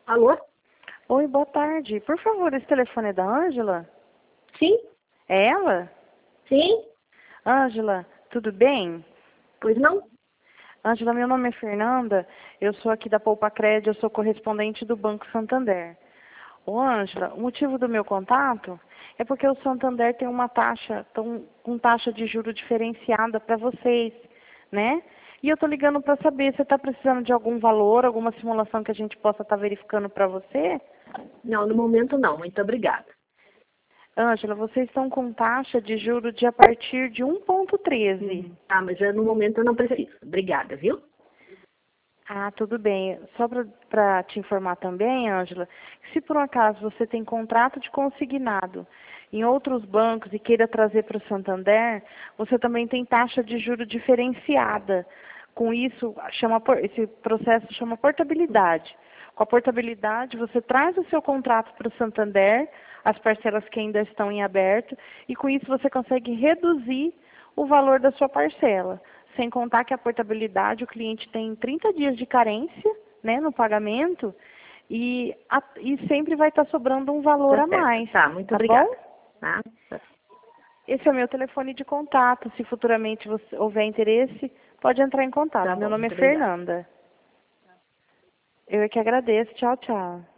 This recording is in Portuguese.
Alô? Oi, boa tarde. Por favor, esse telefone é da Ângela? Sim? É ela? Sim? Ângela, tudo bem? Pois não? Ângela, meu nome é Fernanda, eu sou aqui da Poupa Crédito, eu sou correspondente do Banco Santander. Ô, Ângela, o motivo do meu contato é porque o Santander tem uma taxa, com taxa de juro diferenciada para vocês, né? E eu tô ligando para saber se você está precisando de algum valor, alguma simulação que a gente possa estar verificando para você? Não, no momento não. Muito obrigada. Ângela, vocês estão com taxa de juros de a partir de 1,13. Tá, mas no momento eu não preciso. Obrigada, viu? Ah, tudo bem. Só para te informar também, Ângela, que se por um acaso você tem contrato de consignado em outros bancos e queira trazer para o Santander, você também tem taxa de juro diferenciada. Com isso, esse processo chama portabilidade. Com a portabilidade, você traz o seu contrato para o Santander, as parcelas que ainda estão em aberto, e com isso você consegue reduzir o valor da sua parcela. Sem contar que a portabilidade, o cliente tem 30 dias de carência, né, no pagamento, e sempre vai estar sobrando um valor Tá a certo. mais, Tá, muito tá bom? obrigada. Tá? Esse é o meu telefone de contato. Se futuramente você houver interesse, pode entrar em Tá contato. Meu bom, nome é muito obrigada. Fernanda. Eu é que agradeço. Tchau, tchau.